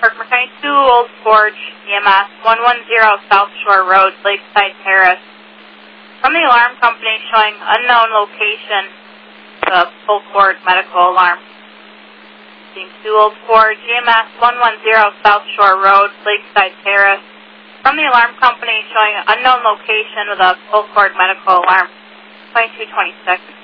Parkmer County 2, Old Forge, EMS 110 South Shore Road, Lakeside Terrace. From the alarm company showing unknown location, the full cord medical alarm. Team 2, Old Forge, EMS 110 South Shore Road, Lakeside Terrace. From the alarm company showing unknown location with a full cord medical alarm. 2226.